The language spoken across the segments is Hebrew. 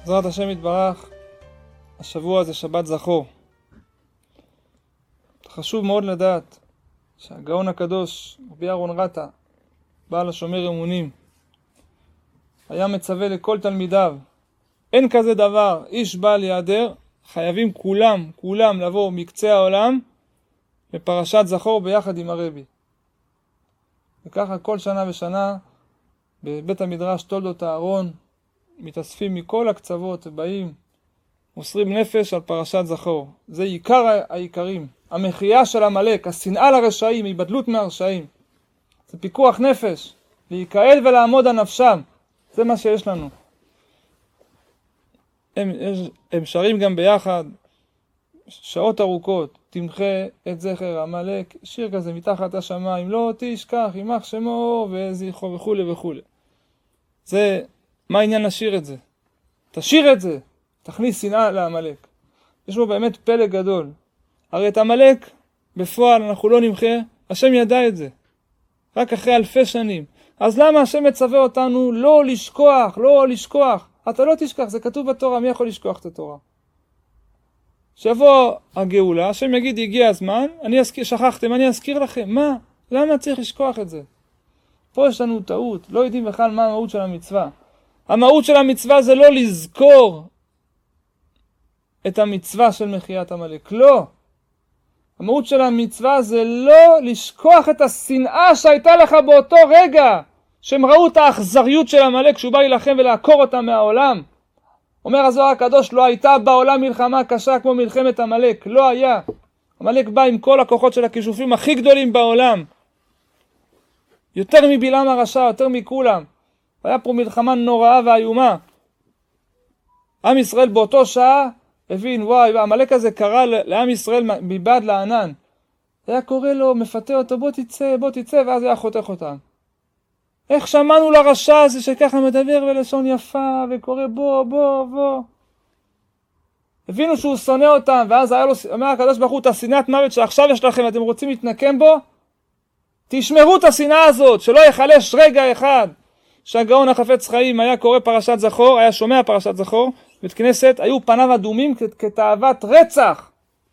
בעזרת השם יתברך, השבוע זה שבת זכור. חשוב מאוד לדעת שהגאון הקדוש, רבי אהרון רטה, בעל השומר אמונים, היה מצווה לכל תלמידיו, אין כזה דבר, איש בעל יעדר, חייבים כולם לבוא מקצה העולם לפרשת זכור ביחד עם הרבי. וככה כל שנה ושנה בבית המדרש תולדות אהרון מתאספים מכל הקצוות ובאים, מוסרים נפש על פרשת זכור. זה עיקר העיקרים. המחייה של עמלק, השנאה לרשעים, היבדלות מהרשעים. זה פיקוח נפש, להיקהל ולעמוד על נפשם. זה מה שיש לנו. הם שרים גם ביחד שעות ארוכות. תמחה את זכר עמלק, שיר כזה מתחת השמיים, לא תשכח עמך שמו וזכרו וכו' וכו'. זה, מה העניין לשיר את זה? תשיר את זה, תכניס שנאה לעמלק. יש בו באמת פלא גדול. הרי את עמלק בפועל אנחנו לא נמחה, השם ידע את זה. רק אחרי אלפי שנים. אז למה השם מצווה אותנו לא לשכוח, לא לשכוח? אתה לא תשכח, זה כתוב בתורה, מי יכול לשכוח את התורה? שבוא הגאולה, השם יגיד הגיע הזמן, שכחתם, אני אזכיר לכם. מה? למה צריך לשכוח את זה? פה יש לנו טעות, לא יודעים בכלל מה המהות של המצווה. המהות של המצווה זה לא לזכור את המצווה של מחיית עמלק, לא. המהות של המצווה זה לא לשכוח את השנאה שהייתה לך באותו רגע, שהם ראו את האכזריות של עמלק כשהוא בא להילחם ולעקור אותה מהעולם. אומר הזוהר הקדוש, לא הייתה בעולם מלחמה קשה כמו מלחמת עמלק, לא היה. עמלק בא עם כל הכוחות של הכישופים הכי גדולים בעולם. יותר מבלעם הרשע, יותר מכולם. היה פה מלחמה נוראה ואיומה. עם ישראל באותו שעה הבין, וואי, עמלק הזה קרא לעם ישראל מבעד לענן. היה קורא לו, מפתה אותו, בוא תצא, ואז היה חותך אותם. איך שמענו לרשע הזה שככה מדבר בלשון יפה, וקורא בוא. הבינו שהוא שונא אותם, ואז היה לו, אומר הקדוש ברוך הוא, את השנאת מוות שעכשיו יש לכם, אתם רוצים להתנקם בו? תשמרו את השנאה הזאת, שלא יחלש רגע אחד. שהגאון החפץ חיים היה קורא פרשת זכור, היה שומע פרשת זכור, בית כנסת, היו פניו אדומים כתאוות רצח.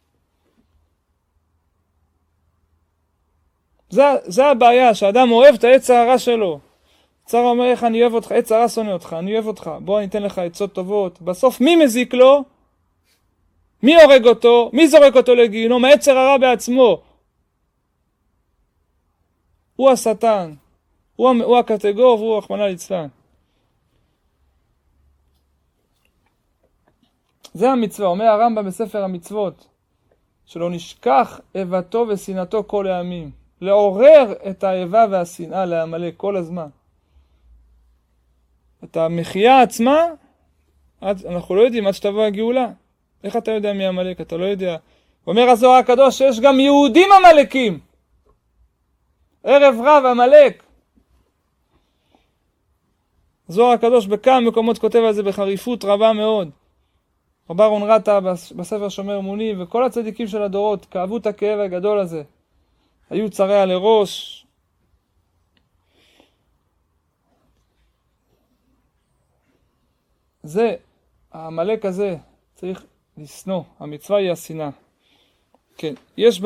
זה הבעיה, שהאדם אוהב את העץ הרע שלו. צר אומר איך אני אוהב אותך, עץ הרע שונא אותך, אני אוהב אותך, בוא אני אתן לך עצות טובות. בסוף מי מזיק לו? מי הורג אותו? מי זורק אותו לגיהנום? העצר הרע בעצמו. הוא השטן. הוא הקטגור והוא רחמנא ליצלן. זה המצווה, אומר הרמב"ם בספר המצוות, שלא נשכח איבתו ושנאתו כל הימים. לעורר את האיבה והשנאה לעמלק כל הזמן. את המחייה עצמה, אנחנו לא יודעים עד שתבוא הגאולה. איך אתה יודע מי עמלק? אתה לא יודע. אומר הזוהר הקדוש שיש גם יהודים עמלקים. ערב רב עמלק. הזוהר הקדוש בכמה מקומות כותב על זה בחריפות רבה מאוד. רבי אהרון רטה בספר שומר אמונים וכל הצדיקים של הדורות כאבו את הכאב הגדול הזה. היו צריה לראש. זה, העמלק הזה צריך לשנוא. המצווה היא השנאה. כן, יש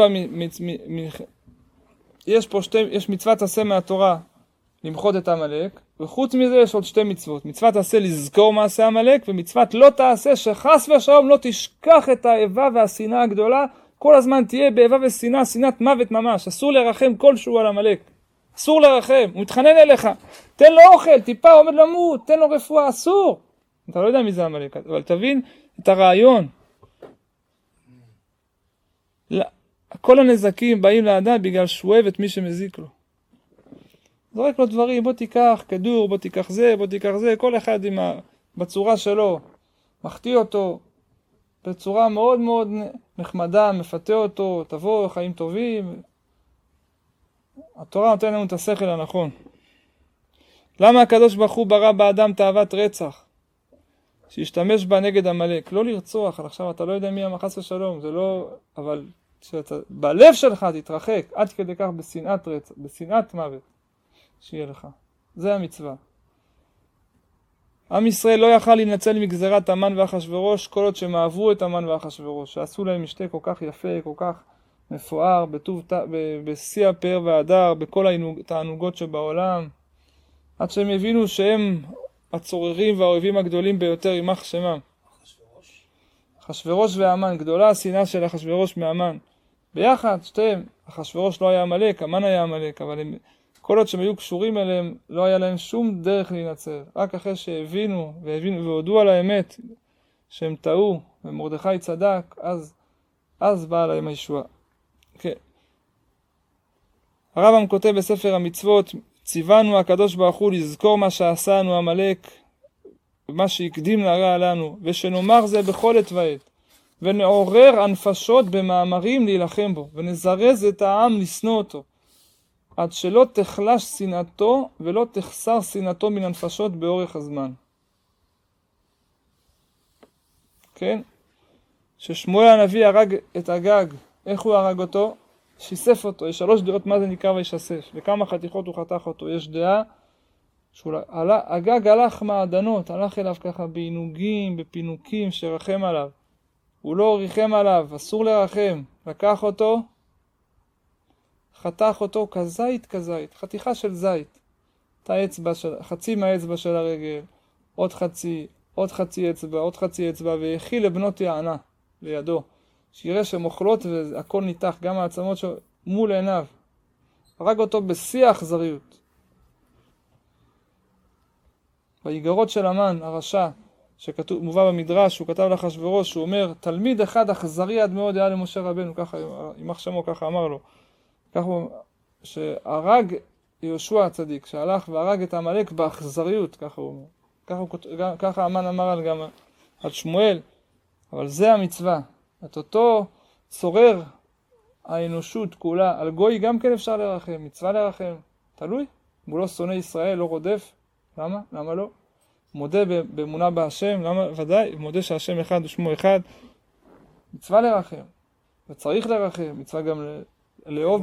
מצוות עשה מהתורה למחות את העמלק, וחוץ מזה יש עוד שתי מצוות. מצוות עשה לזכור מעשה עמלק, ומצוות לא תעשה שחס ושלום לא תשכח את האיבה והשנאה הגדולה, כל הזמן תהיה באיבה ושנאה, שנאת מוות ממש. אסור לרחם כלשהו על עמלק. אסור לרחם, הוא מתחנן אליך. תן לו אוכל, טיפה עומד למות, תן לו רפואה, אסור. אתה לא יודע מי זה עמלק, אבל תבין את הרעיון. כל הנזקים באים לאדם בגלל שהוא אוהב את מי שמזיק לו. זורק לו דברים, בוא תיקח כדור, בוא תיקח זה, כל אחד בצורה שלו. מחטיא אותו בצורה מאוד מאוד נחמדה, מפתה אותו, תבוא חיים טובים. התורה נותן לנו את השכל הנכון. למה הקדוש ברוך הוא ברא באדם תאוות רצח? שישתמש בה נגד עמלק, לא לרצוח, עכשיו אתה לא יודע מי המחס ושלום, זה לא, אבל בלב שלך תתרחק, עד כדי כך בשנאת רצח, בשנאת מוות, שיהיה לך. זה המצווה. עם ישראל לא יכל להינצל מגזירת המן ואחשוורוש, כל עוד שהם אהבו את המן ואחשוורוש, שעשו להם משתה כל כך יפה, כל כך מפואר, בשיא הפאר וההדר, בכל התענוגות שבעולם, עד שהם הבינו שהם הצוררים והאויבים הגדולים ביותר, יימח שמם. אחשוורוש והמן, גדולה השנאה של אחשוורוש מהמן. ביחד, שתיהם, אחשוורוש לא היה עמלק, המן היה עמלק, אבל הם, כל עוד שהם היו קשורים אליהם, לא היה להם שום דרך להינצל. רק אחרי שהבינו והודו על האמת שהם טעו, ומרדכי צדק, אז באה להם הישועה. כן. הרמב"ם כותב בספר המצוות, ציוונו הקדוש ברוך הוא לזכור מה שעשנו עמלק, מה שהקדים להרע לנו, ושנאמר זה בכל עת ועת, ונעורר הנפשות במאמרים להילחם בו, ונזרז את העם לשנוא אותו, עד שלא תחלש שנאתו ולא תחסר שנאתו מן הנפשות באורך הזמן. כן? ששמואל הנביא הרג את אגג, איך הוא הרג אותו? שיסף אותו. יש 3 דעות מה זה נקרא וישסף, וכמה חתיכות הוא חתך אותו. יש דעה אגג הלך מעדנות, הלך אליו ככה בעינוגים, בפינוקים, שרחם עליו. הוא לא ריחם עליו, אסור לרחם. לקח אותו, חתך אותו כזית, חתיכה של זית. חצי מהאצבע של הרגל, עוד חצי אצבע, והכיל לבנות יענה לידו. שיראה שמוכלות והכל ניתח, גם העצמות מול עיניו. הרג אותו בשיא האכזריות. באיגרות של המן, הרשע, מובא במדרש, הוא כתב לאחשוורוש, הוא אומר, תלמיד אחד אכזרי עד מאוד היה למשה רבנו, ככה, יימח שמו, ככה אמר לו. ככה הוא, שהרג יהושע הצדיק, שהלך והרג את עמלק באכזריות, ככה הוא אומר. ככה המן אמר גם על שמואל, אבל זה המצווה. את אותו צורר האנושות כולה, על גוי גם כן אפשר לרחם, מצווה לרחם, תלוי. הוא לא שונא ישראל, לא רודף. למה? למה לא? מודה באמונה בהשם, למה? ודאי, מודה שהשם אחד ושמו אחד. מצווה לרחם, וצריך לרחם, מצווה גם לאהוב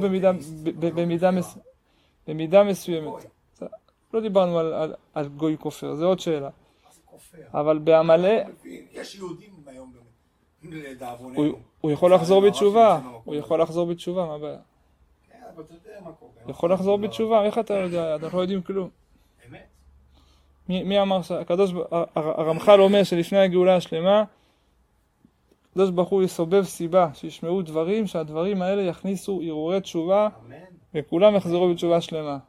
במידה מסוימת. לא דיברנו על גוי כופר, זה עוד שאלה. אבל בעמלה... יש יהודים היום לדאבוננו. הוא יכול לחזור בתשובה, מה הבעיה? כן, אבל אתה יודע מה קורה. הוא יכול לחזור בתשובה, איך אתה יודע? אנחנו לא יודעים כלום. אמת? מי אמר הרמח"ל אומר שלפני הגאולה השלמה, הקדוש ברוך הוא יסובב סיבה, שישמעו דברים, שהדברים האלה יכניסו הרהורי תשובה, וכולם יחזרו בתשובה שלמה.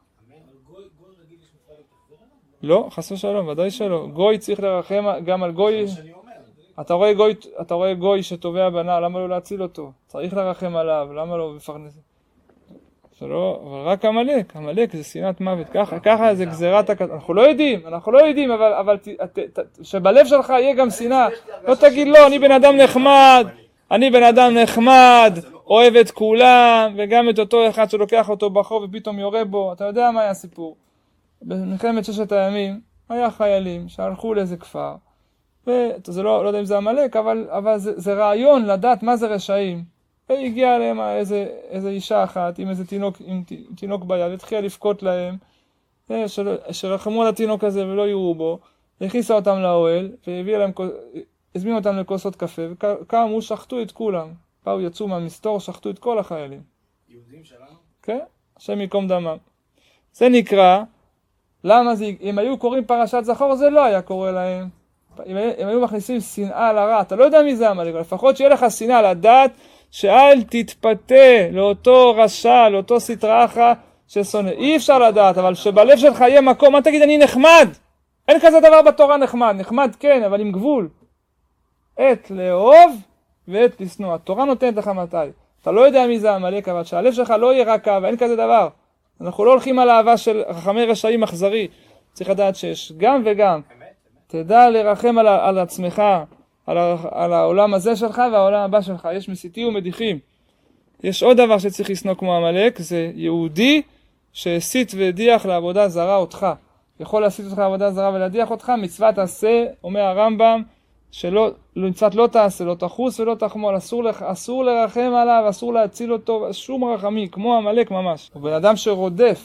לא, חס ושלום, ודאי שלא. גוי צריך לרחם גם על גוי. אתה רואה גוי שטובע בנה, למה לא להציל אותו? צריך לרחם עליו, למה לא בפרנס? שלא, אבל רק עמלק זה שנאת מוות, ככה זה גזירת הקטן. אנחנו לא יודעים, אבל שבלב שלך יהיה גם שנאה. לא תגיד לא, אני בן אדם נחמד, אוהב את כולם, וגם את אותו אחד שלוקח אותו בחור ופתאום יורה בו. אתה יודע מה היה הסיפור? במלחמת 6 הימים היה חיילים שהלכו לאיזה כפר, וזה לא יודע אם זה עמלק, אבל זה רעיון לדעת מה זה רשעים. והגיעה אליהם איזה אישה אחת עם איזה תינוק ביד, התחילה לפקוט להם, שרחמו על התינוק הזה ולא יראו בו, הכניסה אותם לאוהל, הזמינו אותם לכוסות קפה, וקמו, שחטו את כולם. באו, יצאו מהמסתור, שחטו את כל החיילים. יהודים שלנו? כן, השם יקום דמם. זה נקרא, למה זה, אם היו קוראים פרשת זכור, זה לא היה קורה להם. אם היו מכניסים שנאה לרע, אתה לא יודע מי זה עמלק, לפחות שיהיה לך שנאה לדעת, שאל תתפתה לאותו רשע, לאותו סטרא אחרא ששונא. אי אפשר לדעת, אבל שבלב שלך יהיה מקום, מה תגיד, אני נחמד. אין כזה דבר בתורה נחמד כן, אבל עם גבול. עת לאהוב ועת לשנוא. התורה נותנת לך מתי. אתה לא יודע מי זה עמלק, אבל שהלב שלך לא יהיה רק אהבה, אין כזה דבר. אנחנו לא הולכים על אהבה של חכמי רשעים אכזרי. צריך לדעת שיש גם וגם. תדע לרחם על עצמך, על העולם הזה שלך והעולם הבא שלך. יש מסיתים ומדיחים. יש עוד דבר שצריך לשנוא כמו עמלק, זה יהודי שהסית והדיח לעבודה זרה אותך. יכול להסית אותך לעבודה זרה ולהדיח אותך, מצוות תעשה, אומר הרמב"ם, מצוות לא תעשה, לא תחוס ולא תחמול, אסור לרחם עליו, אסור להציל אותו, שום רחמי, כמו עמלק ממש. הוא בן אדם שרודף,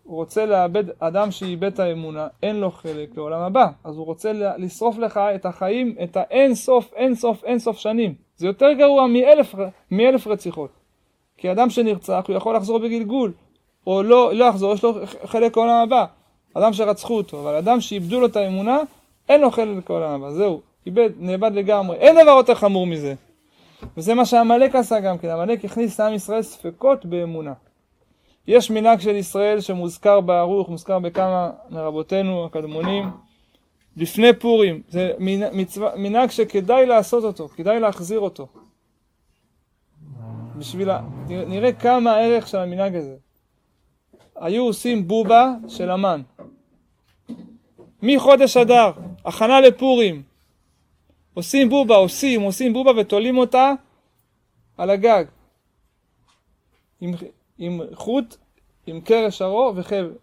הוא רוצה לאבד, אדם שאיבד את האמונה, אין לו חלק לעולם הבא. אז הוא רוצה לשרוף לך את החיים, את האין סוף, אין סוף, אין סוף שנים. זה יותר גרוע מאלף רציחות. כי אדם שנרצח, הוא יכול לחזור בגלגול, או לא לחזור, יש לו חלק לעולם הבא. אדם שרצחו אותו, אבל אדם שאיבדו לו את האמונה, אין לו חלק לעולם הבא. זהו, נאבד לגמרי. אין דבר יותר חמור מזה. וזה מה שהמלאק עשה גם כן. המלאק הכניס לעם ישראל ספקות באמונה. יש מנהג של ישראל שמוזכר בערוך, מוזכר בכמה מרבותינו הקדמונים, לפני פורים. זה מנהג שכדאי לעשות אותו, כדאי להחזיר אותו. נראה כמה הערך של המנהג הזה. היו עושים בובה של המן. מחודש אדר, הכנה לפורים. עושים בובה ותולים אותה על הגג. עם חוט, עם קרש ארוך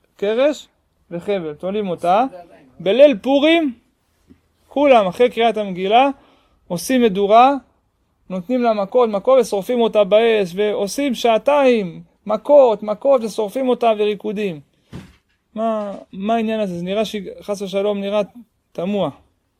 וחבל, תולים אותה. בליל פורים, כולם אחרי קריאת המגילה, עושים מדורה, נותנים לה מכות ושורפים אותה באש, ועושים שעתיים מכות ושורפים אותה וריקודים. מה העניין הזה? זה נראה שחס ושלום נראה תמוה.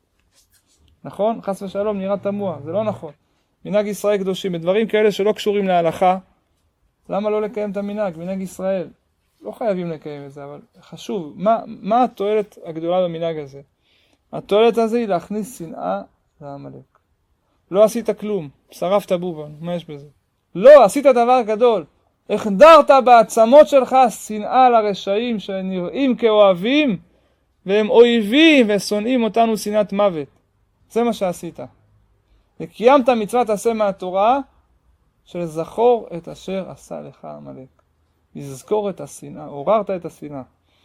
נכון? חס ושלום נראה תמוה, זה לא נכון. מנהג ישראל קדושים, בדברים כאלה שלא קשורים להלכה, למה לא לקיים את המנהג? מנהג ישראל. לא חייבים לקיים את זה, אבל חשוב. מה התועלת הגדולה במנהג הזה? התועלת הזה היא להכניס שנאה לעמלק. לא עשית כלום, שרפת בובה, מה יש בזה? לא, עשית דבר גדול. החדרת בעצמות שלך שנאה לרשעים שנראים כאוהבים, והם אויבים ושונאים אותנו שנאת מוות. זה מה שעשית. וקיימת מצוות עשה מהתורה, של זכור את אשר עשה לך עמלק. לזכור את השנאה, עוררת את השנאה.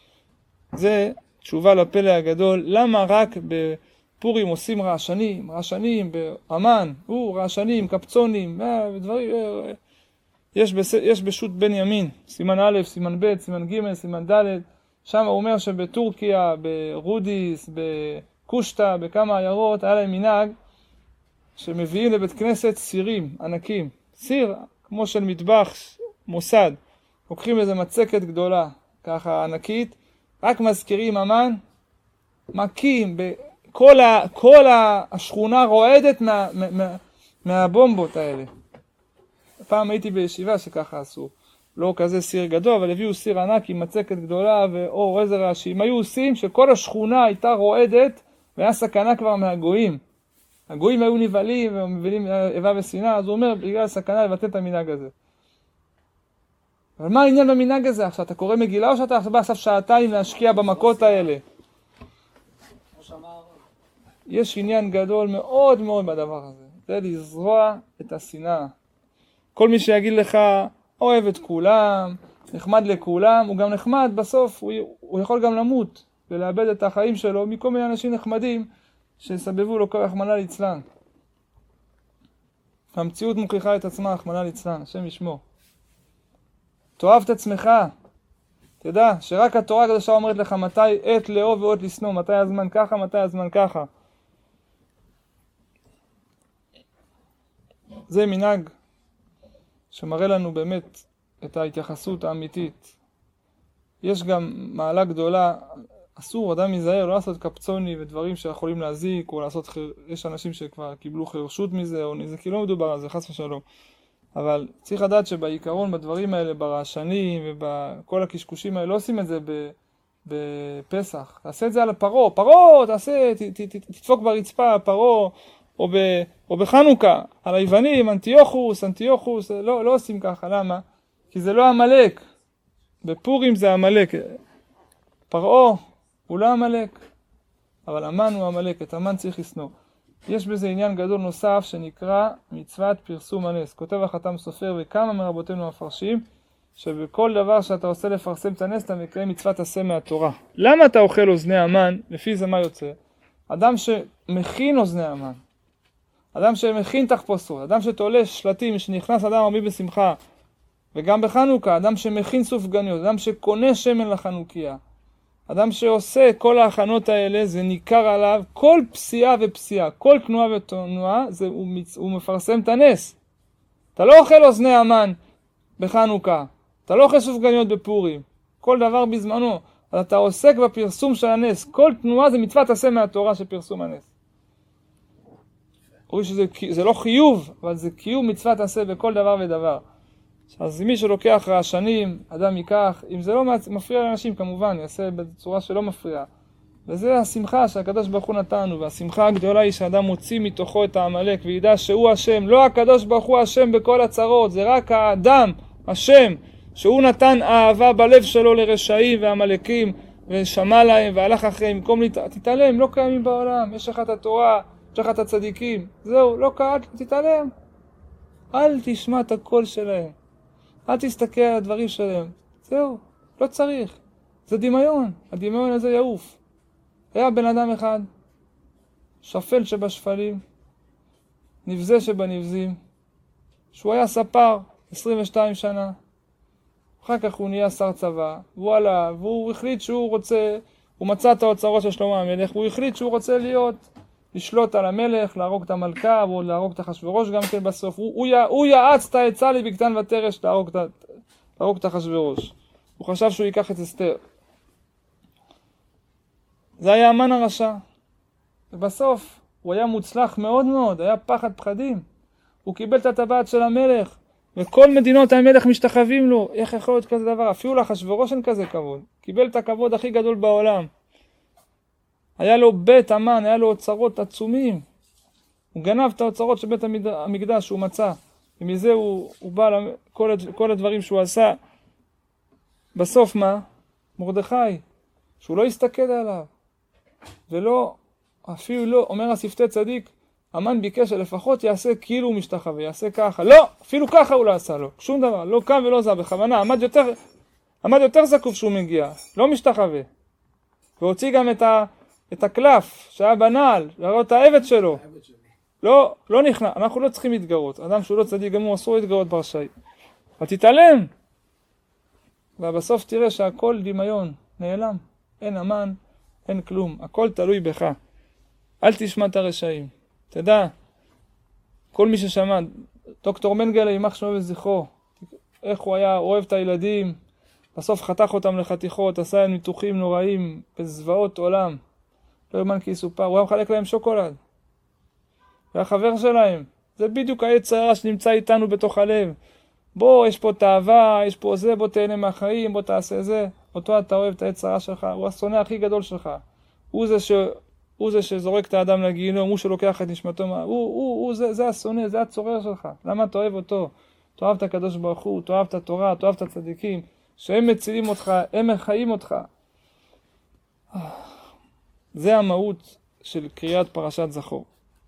זה תשובה לפלא הגדול, למה רק בפורים עושים רעשנים, באמן, רעשנים, קפצונים, ודברים, יש בשו"ת בן ימין, סימן א', סימן ב', סימן ג', סימן ד', שם הוא אומר שבטורקיה, ברודיס, בקושטה, בכמה עיירות, היה להם מנהג, שמביאים לבית כנסת סירים ענקים, סיר כמו של מטבח מוסד, לוקחים איזה מצקת גדולה, ככה ענקית, רק מזכירים אמן, מכים, כל השכונה רועדת מהבומבות האלה. פעם הייתי בישיבה שככה עשו, לא כזה סיר גדול, אבל הביאו סיר ענק עם מצקת גדולה ואור איזה רעשים. היו עושים שכל השכונה הייתה רועדת, והיה סכנה כבר מהגויים. הגויים היו נבהלים ומבינים איבה ושנאה, אז הוא אומר, בגלל הסכנה לבטל את המנהג הזה. אבל מה העניין במנהג הזה? עכשיו אתה קורא מגילה או שאתה בא עכשיו שעתיים להשקיע במכות האלה? יש עניין גדול מאוד מאוד בדבר הזה. זה לזרוע את השנאה. כל מי שיגיד לך, אוהב את כולם, נחמד לכולם, הוא גם נחמד, בסוף הוא יכול גם למות ולאבד את החיים שלו מכל מיני אנשים נחמדים שסבבו לו רחמנא ליצלן. המציאות מוכיחה את עצמה, רחמנא ליצלן, השם ישמור. תאהב את עצמך, תדע שרק התורה הקדושה אומרת לך מתי עת לאהוב ועת לשנוא, מתי הזמן ככה, מתי הזמן ככה. זה מנהג שמראה לנו באמת את ההתייחסות האמיתית. יש גם מעלה גדולה, אסור, אדם ייזהר, לא לעשות קפצוני ודברים שיכולים להזיק, או לעשות, יש אנשים שכבר קיבלו חרשות מזה, או נזק, לא מדובר על זה, חס ושלום. אבל צריך לדעת שבעיקרון בדברים האלה, ברעשנים ובכל הקשקושים האלה, לא עושים את זה בפסח. תעשה את זה על פרו, תעשה, תדפוק ברצפה, פרו, או בחנוכה, על היוונים, אנטיוכוס, לא עושים ככה, למה? כי זה לא עמלק. בפורים זה עמלק. פרעה הוא לא עמלק, אבל המן הוא עמלק, את המן צריך לשנוא. יש בזה עניין גדול נוסף שנקרא מצוות פרסום הנס. כותב החתם סופר וכמה מרבותינו מפרשים, שבכל דבר שאתה עושה לפרסם את הנס, אתה מקיים מצוות עשה מהתורה. למה אתה אוכל אוזני המן? לפי זה מה יוצא? אדם שמכין אוזני המן, אדם שמכין תחפושות, אדם שתולה שלטים, שנכנס אדם הרבה בשמחה, וגם בחנוכה, אדם שמכין סופגניות, אדם שקונה שמן לחנוכיה, אדם שעושה כל ההכנות האלה, זה ניכר עליו, כל פסיעה ופסיעה, כל תנועה ותנועה, הוא מפרסם את הנס. אתה לא אוכל אוזני המן בחנוכה, אתה לא אוכל סופגניות בפורים. כל דבר בזמנו. אז אתה עוסק בפרסום של הנס. כל תנועה זה מצוות עשה מהתורה של פרסום הנס. רואים שזה לא חיוב, אבל זה קיום מצוות עשה בכל דבר ודבר. אז מי שלוקח רעשנים, אדם ייקח, אם זה לא מפריע לאנשים כמובן, יעשה בצורה שלא מפריע. וזה השמחה שהקדוש ברוך הוא נתנו, והשמחה הגדולה היא שאדם מוציא מתוכו את העמלק, וידע שהוא השם, לא הקדוש ברוך הוא השם בכל הצרות, זה רק האדם, השם, שהוא נתן אהבה בלב שלו לרשעים והעמלקים, ושמע להם והלך אחריהם, במקום תתעלם, לא קיימים בעולם, יש לך את התורה, יש לך את הצדיקים, זהו, לא קראת, תתעלם. אל תשמע את הקול שלהם, אל תסתכל על הדברים שלהם, זהו, לא צריך, זה דמיון, הדמיון הזה יעוף. היה בן אדם אחד, שפל שבשפלים, נבזה שבנבזים, שהוא היה ספר 22 שנה, אחר כך הוא נהיה שר צבא, והוא החליט שהוא רוצה, הוא מצא את האוצרות של שלמה המלך, והוא החליט שהוא רוצה לשלוט על המלך, להרוג את המלכה, או להרוג את אחשוורוש גם כן בסוף. הוא יעץ את העצה לבגתן ותרש להרוג את אחשוורוש. הוא חשב שהוא ייקח את אסתר. זה היה המן הרשע. ובסוף הוא היה מוצלח מאוד מאוד, היה פחד פחדים. הוא קיבל את הטבעת של המלך, וכל מדינות המלך משתחווים לו. איך יכול להיות כזה דבר? אפילו לאחשוורוש אין כזה כבוד. קיבל את הכבוד הכי גדול בעולם. היה לו בית המן, היה לו אוצרות עצומים. הוא גנב את האוצרות של בית המקדש שהוא מצא. ומזה הוא בא כל הדברים שהוא עשה. בסוף מה? מרדכי, שהוא לא הסתכל עליו. ולא, אפילו לא, אומר השפתי צדיק, המן ביקש שלפחות יעשה כאילו הוא משתחווה, יעשה ככה. לא, אפילו ככה הוא לא עשה לו. שום דבר, לא קם ולא זע, בכוונה. עמד יותר זקוף שהוא מגיע, לא משתחווה. והוציא גם את הקלף שהיה בנעל, להראות את העבד שלו. לא נכנע, אנחנו לא צריכים להתגרות. אדם שהוא לא צדיק גם הוא אסור להתגרות ברשאי. אבל תתעלם. ובסוף תראה שהכל דמיון, נעלם. אין אמן, אין כלום. הכל תלוי בך. אל תשמע את הרשעים. תדע, כל מי ששמע, דוקטור מנגלה יימח שמו וזכרו, איך הוא היה אוהב את הילדים, בסוף חתך אותם לחתיכות, עשה להם ניתוחים נוראים, בזוועות עולם. לא יאמן כי יסופר, הוא היה מחלק להם שוקולד. היה חבר שלהם. זה בדיוק היצר הרע שנמצא איתנו בתוך הלב. בוא, יש פה תאווה, יש פה זה, בוא תהנה מהחיים, בוא תעשה זה. אותו אתה אוהב את היצר הרע שלך, הוא השונא הכי גדול שלך. הוא זה שזורק את האדם לגיהינום, הוא שלוקח את נשמתו, זה השונא, זה הצורר שלך. למה אתה אוהב אותו? תאהב את הקדוש ברוך הוא, תאהב את התורה, תאהב את הצדיקים, שהם מצילים אותך, הם מחיים אותך. זה המהות של קריאת פרשת זכור.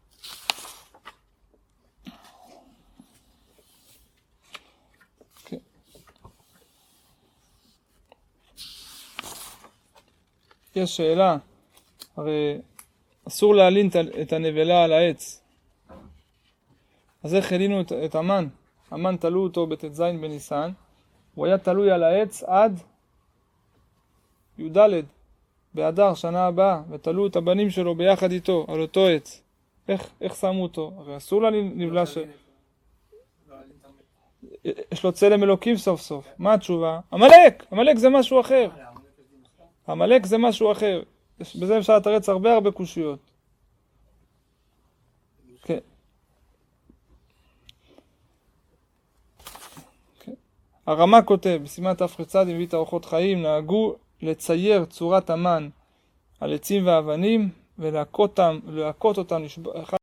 יש שאלה, הרי אסור להלין את הנבלה על העץ. אז איך הלינו את המן? המן תלו אותו בט"ז בניסן, הוא היה תלוי על העץ עד י"ד באדר שנה הבאה, ותלו את הבנים שלו ביחד איתו על אותו עץ. איך שמו אותו? הרי אסור להלין נבלה יש לו צלם אלוקים סוף סוף. מה התשובה? עמלק זה משהו אחר. עמלק זה משהו אחר. בזה אפשר לתרץ הרבה קושיות. כן. הרמ"א כותב, בסימן תרצ"ד מביא את אורחות חיים, נהגו לצייר צורת המן על עצים ואבנים ולהכות אותם